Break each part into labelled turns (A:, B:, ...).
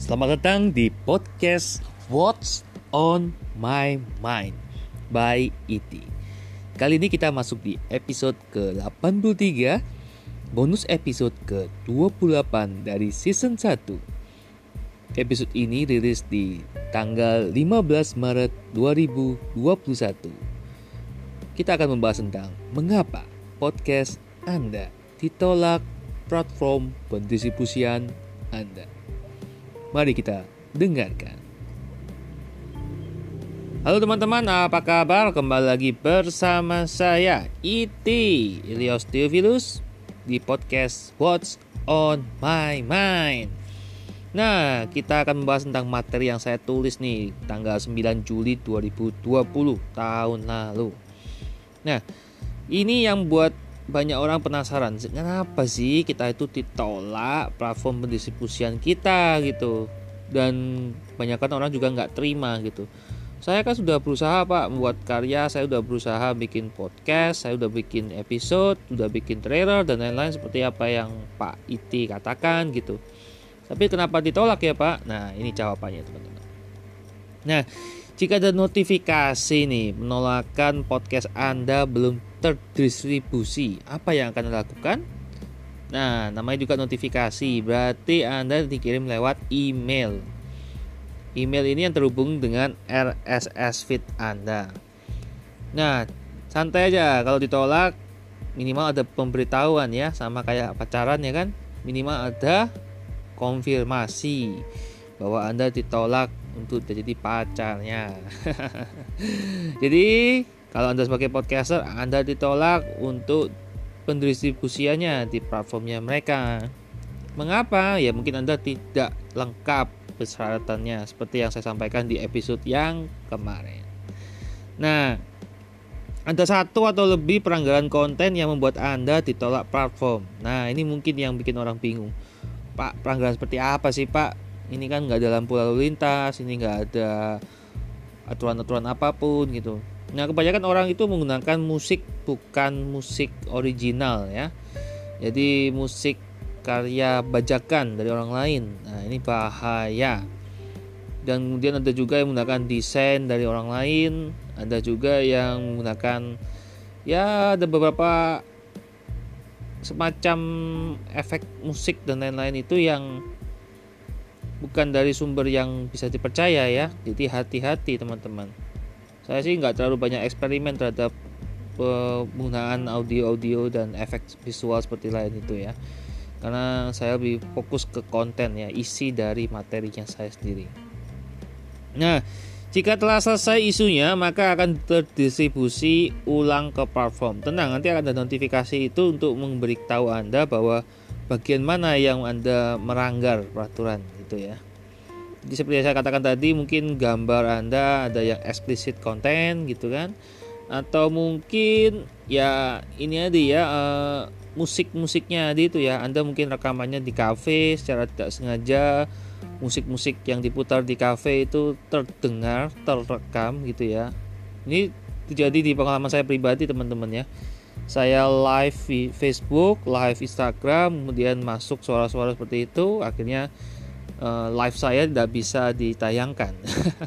A: Selamat datang di podcast What's on My Mind by E.T. Kali ini kita masuk di episode ke-83, bonus episode ke-28 dari season 1. Episode ini rilis di tanggal 15 Maret 2021. Kita akan membahas tentang mengapa podcast Anda ditolak platform pendistribusian Anda. Mari kita dengarkan. Halo teman-teman, apa kabar? Kembali lagi bersama saya E.T. Ilyos Theophilus di podcast What's on My Mind. Nah, kita akan membahas tentang materi yang saya tulis nih tanggal 9 Juli 2020 tahun lalu. Nah, ini yang buat banyak orang penasaran, kenapa sih kita itu ditolak platform pendistribusian kita gitu. Dan kebanyakan orang juga nggak terima gitu. Saya kan sudah berusaha Pak membuat karya, saya sudah berusaha bikin podcast, saya sudah bikin episode, sudah bikin trailer dan lain-lain seperti apa yang Pak Iti katakan gitu. Tapi kenapa ditolak ya Pak? Nah, ini jawabannya teman-teman. Nah, jika ada notifikasi nih penolakan podcast Anda belum terdistribusi, apa yang akan dilakukan? Nah, namanya juga notifikasi, berarti Anda dikirim lewat email. Email ini yang terhubung dengan RSS feed Anda. Nah, santai aja kalau ditolak, minimal ada pemberitahuan ya, sama kayak pacaran ya kan, minimal ada konfirmasi bahwa Anda ditolak untuk jadi pacarnya. Jadi kalau Anda sebagai podcaster, Anda ditolak untuk pendistribusiannya di platformnya mereka. Mengapa? Ya mungkin Anda tidak lengkap persyaratannya seperti yang saya sampaikan di episode yang kemarin. Nah, ada satu atau lebih pelanggaran konten yang membuat Anda ditolak platform. Nah, ini mungkin yang bikin orang bingung. Pak, pelanggaran seperti apa sih Pak? Ini kan nggak ada lampu lalu lintas, ini nggak ada aturan-aturan apapun gitu. Nah, kebanyakan orang itu menggunakan musik bukan musik original ya. Jadi musik karya bajakan dari orang lain. Nah, ini bahaya. Dan kemudian ada juga yang menggunakan desain dari orang lain, ada juga yang menggunakan ya ada beberapa semacam efek musik dan lain-lain itu yang bukan dari sumber yang bisa dipercaya ya. Jadi hati-hati teman-teman. Saya sih nggak terlalu banyak eksperimen terhadap penggunaan audio dan efek visual seperti lain itu ya. Karena saya lebih fokus ke konten ya, isi dari materinya saya sendiri. Nah, jika telah selesai isunya, maka akan terdistribusi ulang ke platform. Tenang, nanti akan ada notifikasi itu untuk memberitahu Anda bahwa bagian mana yang Anda melanggar peraturan gitu ya. Jadi seperti yang saya katakan tadi, mungkin gambar Anda ada yang explicit content gitu kan, atau mungkin ya ini ada ya musik-musiknya ada itu ya. Anda mungkin rekamannya di kafe secara tidak sengaja, musik-musik yang diputar di kafe itu terdengar, terekam gitu ya. Ini terjadi di pengalaman saya pribadi teman-teman ya. Saya live di Facebook, live Instagram, kemudian masuk suara-suara seperti itu, akhirnya live saya tidak bisa ditayangkan.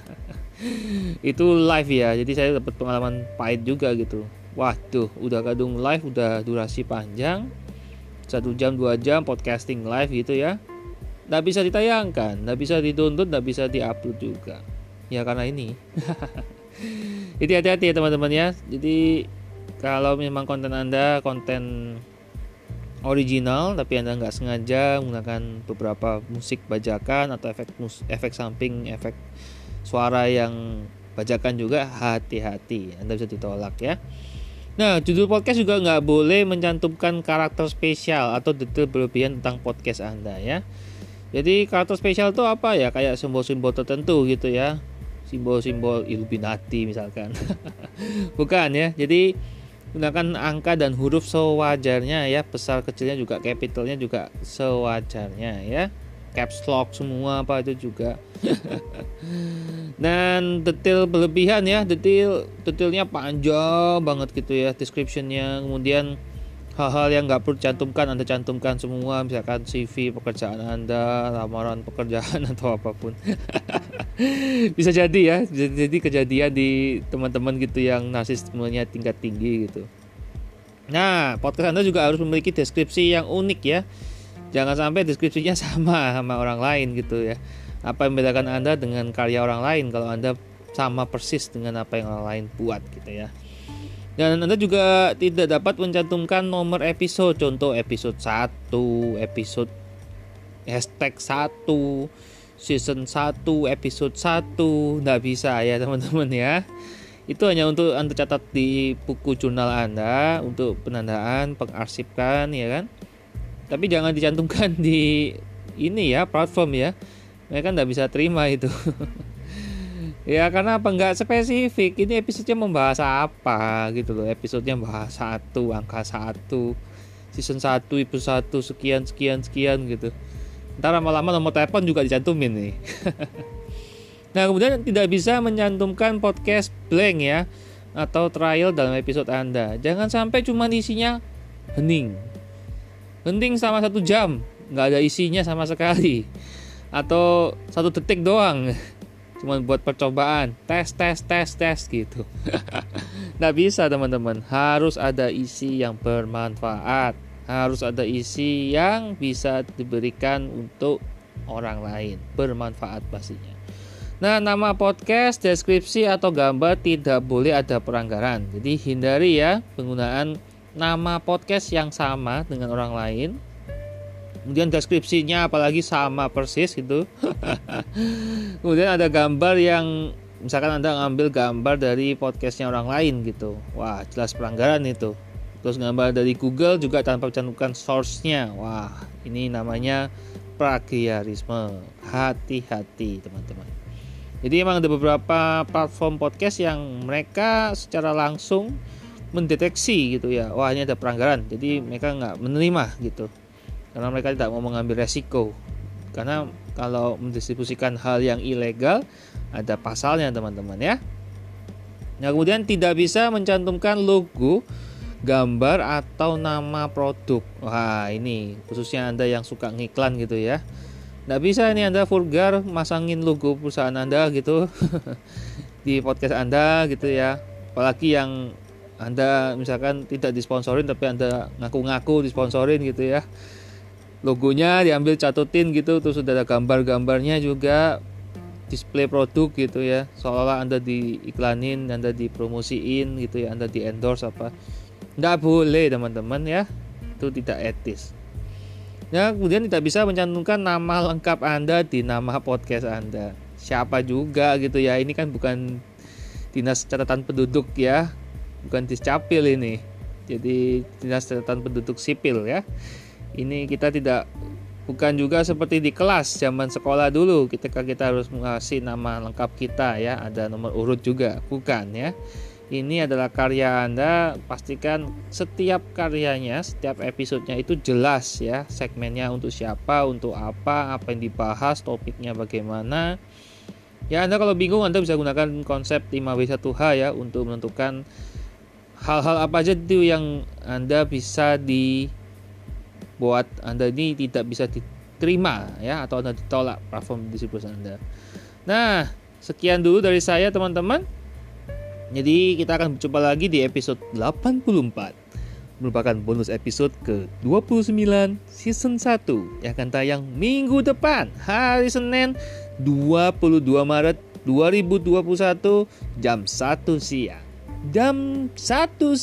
A: Itu live ya, jadi saya dapat pengalaman pahit juga gitu. Waduh, udah kadung live, udah durasi panjang 1 jam 2 jam podcasting live gitu ya, nggak bisa ditayangkan, nggak bisa di-download, nggak bisa di-upload juga ya karena ini. Jadi hati-hati ya teman-teman ya. Jadi kalau memang konten Anda konten original tapi Anda nggak sengaja menggunakan beberapa musik bajakan atau efek samping, efek suara yang bajakan juga, hati-hati, Anda bisa ditolak ya. Nah, judul podcast juga nggak boleh mencantumkan karakter spesial atau detail berlebihan tentang podcast Anda ya. Jadi karakter spesial itu apa ya? Kayak simbol-simbol tertentu gitu ya, simbol-simbol Illuminati misalkan. Bukan ya. Jadi gunakan angka dan huruf sewajarnya ya, besar kecilnya juga, capitalnya juga sewajarnya ya, caps lock semua apa itu juga. Dan detail berlebihan ya, detailnya panjang banget gitu ya descriptionnya. Kemudian hal-hal yang nggak perlu cantumkan Anda cantumkan semua, misalkan CV pekerjaan Anda, lamaran pekerjaan atau apapun. Bisa jadi ya, bisa jadi kejadian di teman-teman gitu yang narsismenya tingkat tinggi gitu. Nah, podcast Anda juga harus memiliki deskripsi yang unik ya. Jangan sampai deskripsinya sama orang lain gitu ya. Apa yang membedakan Anda dengan karya orang lain kalau Anda sama persis dengan apa yang orang lain buat gitu ya. Dan Anda juga tidak dapat mencantumkan nomor episode, contoh episode 1, episode hashtag 1, season 1, episode 1, nggak bisa ya teman-teman ya. Itu hanya untuk Anda catat di buku jurnal Anda untuk penandaan, pengarsipkan ya kan. Tapi jangan dicantumkan di ini ya, platform ya. Mereka nggak bisa terima itu. Ya karena apa, nggak spesifik. Ini episodenya membahas apa gitu loh. Episodenya bahas 1, angka 1, season 1, episode 1, sekian gitu. Ntar lama-lama nomor telepon juga dicantumin nih. Nah kemudian tidak bisa mencantumkan podcast blank ya, atau trial dalam episode Anda. Jangan sampai cuma isinya hening sama 1 jam, nggak ada isinya sama sekali. Atau 1 detik doang, cuma buat percobaan, tes gitu. Nggak bisa teman-teman, harus ada isi yang bermanfaat, harus ada isi yang bisa diberikan untuk orang lain, bermanfaat pastinya. Nah, nama podcast, deskripsi atau gambar tidak boleh ada pelanggaran. Jadi hindari ya penggunaan nama podcast yang sama dengan orang lain. Kemudian deskripsinya apalagi sama persis gitu. Kemudian ada gambar yang misalkan Anda ngambil gambar dari podcastnya orang lain gitu. Wah, jelas pelanggaran itu. Terus gambar dari Google juga tanpa mencantumkan source-nya. Wah, ini namanya plagiarisme. Hati-hati teman-teman. Jadi emang ada beberapa platform podcast yang mereka secara langsung mendeteksi gitu ya. Wah, ini ada pelanggaran. Jadi mereka nggak menerima gitu. Karena mereka tidak mau mengambil resiko. Karena kalau mendistribusikan hal yang ilegal ada pasalnya teman-teman ya. Nah kemudian tidak bisa mencantumkan logo, gambar atau nama produk. Wah ini khususnya Anda yang suka ngiklan gitu ya. Nggak bisa ini Anda vulgar masangin logo perusahaan Anda gitu di podcast Anda gitu ya. Apalagi yang Anda misalkan tidak disponsorin tapi Anda ngaku-ngaku disponsorin gitu ya. Logonya diambil catutin gitu, terus sudah ada gambar-gambarnya juga, display produk gitu ya, seolah-olah Anda diiklanin, Anda dipromosiin gitu ya, Anda di endorse apa. Nggak boleh teman-teman ya, itu tidak etis. Nah kemudian tidak bisa mencantumkan nama lengkap Anda di nama podcast Anda. Siapa juga gitu ya, ini kan bukan dinas catatan penduduk ya, bukan Discapil ini. Jadi dinas catatan penduduk sipil ya. Ini kita bukan juga seperti di kelas zaman sekolah dulu ketika kita harus mengasih nama lengkap kita ya, ada nomor urut juga, bukan ya. Ini adalah karya Anda, pastikan setiap karyanya, setiap episodenya itu jelas ya, segmennya untuk siapa, untuk apa yang dibahas, topiknya bagaimana. Ya Anda kalau bingung Anda bisa gunakan konsep 5W1H ya untuk menentukan hal-hal apa aja itu yang Anda bisa buat Anda ini tidak bisa diterima ya, atau Anda ditolak platform distribusi Anda. Nah, sekian dulu dari saya teman-teman. Jadi kita akan berjumpa lagi di episode 84. Merupakan bonus episode ke-29 season 1 yang akan tayang minggu depan, hari Senin 22 Maret 2021 jam 1 siang. Jam 1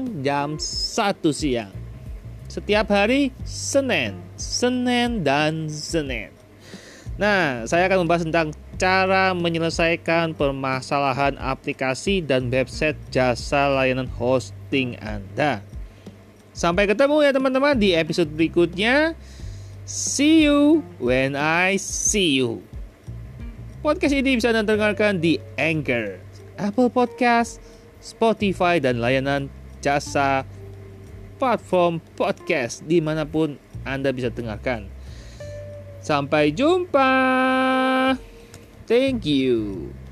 A: siang. Setiap hari Senin dan Senin. Nah, saya akan membahas tentang cara menyelesaikan permasalahan aplikasi dan website jasa layanan hosting Anda. Sampai ketemu ya teman-teman di episode berikutnya. See you when I see you. Podcast ini bisa Anda dengarkan di Anchor, Apple Podcast, Spotify, dan layanan jasa platform podcast dimanapun Anda bisa dengarkan. Sampai jumpa. Thank you.